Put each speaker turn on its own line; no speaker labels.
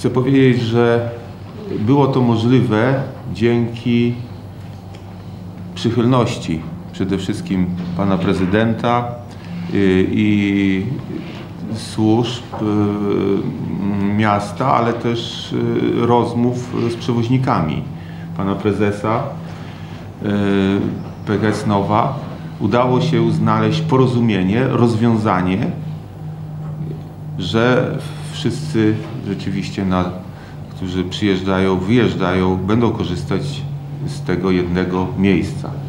Chcę powiedzieć, że było to możliwe dzięki przychylności przede wszystkim pana prezydenta i służb miasta, ale też rozmów z przewoźnikami pana prezesa PKS Nowa. Udało się znaleźć porozumienie, rozwiązanie, że wszyscy rzeczywiście, którzy przyjeżdżają, wyjeżdżają, będą korzystać z tego jednego miejsca.